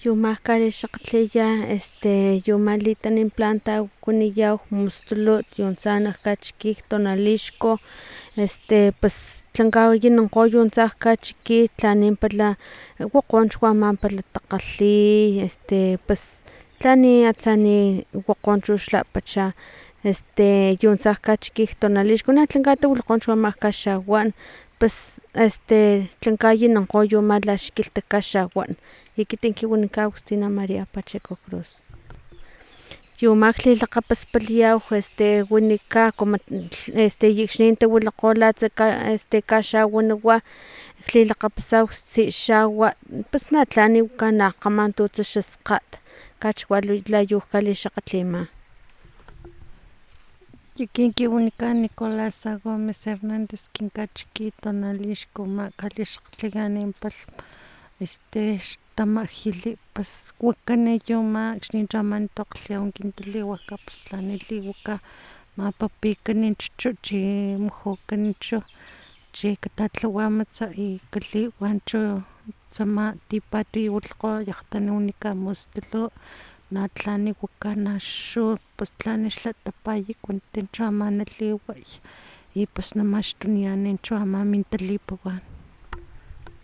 Yumakali xakgtliya yumalitan planta kuniyaw mustulut yuntsa nak kachiki tonalixco pues tlankawayaninkgo yuntsa kachiki tlani pala wokgo chu ama pala takgalhi pues tlani atsani wokgo chux lapacha yuntsa kachiki tonalixco na katawilikgo chu ama kaxawan pues tlankayaninkgo yu ama laxkilhti kaxawan ekiti kin wanikan agustina maria pacheco cruz yu ama lilakgapaspaliyaw wanika como akxni tawilikgo latsa kaxawan wa lilakgapasaw tsixawa pus na tlani waka na kgama tutsa xaskgat kachiwa yu kalixakgatlima ekin kin wanikan nicolasa gomez hernandez kin kachiki tonalixco ama kalixakgtliyan palhm xtamajili pues wakani yu ama akxni ama tokglhayawan kin taliwajka pus tlani liwaka mapapikani chuchut chi mujukan chu chi katatlawamats y kaliwan chu tsama tipatu wilhkgo yakgtanu wanikan mustulu na tlani waka naxu pus tlani xlatapay kuanitan chu ama naliway y pus namaxtuniani chu ama min talipuwan